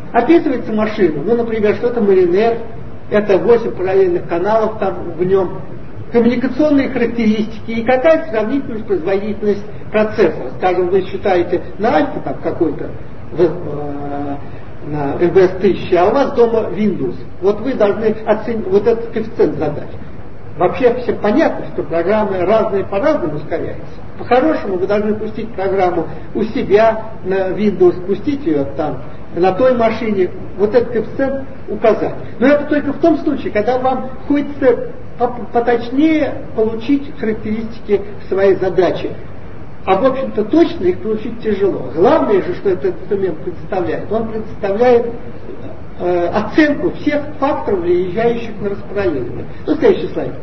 Описывается машина, ну, например, что это Маринер, это 8 параллельных каналов там в нем, коммуникационные характеристики и какая сравнительная производительность процессора. Скажем, вы считаете на альфа там какой-то, на MBS 1000, а у вас дома Windows. Вот вы должны оценить вот этот коэффициент задач. Вообще всем понятно, что программы разные по-разному ускоряются. По-хорошему вы должны пустить программу у себя на Windows, пустить ее там, на той машине, вот этот коэффициент указать. Но это только в том случае, когда вам хочется поточнее получить характеристики своей задачи. А в общем-то точно их получить тяжело. Главное же, что этот инструмент представляет, он представляет оценку всех факторов, влияющих на распределение. Ну, следующий слайд.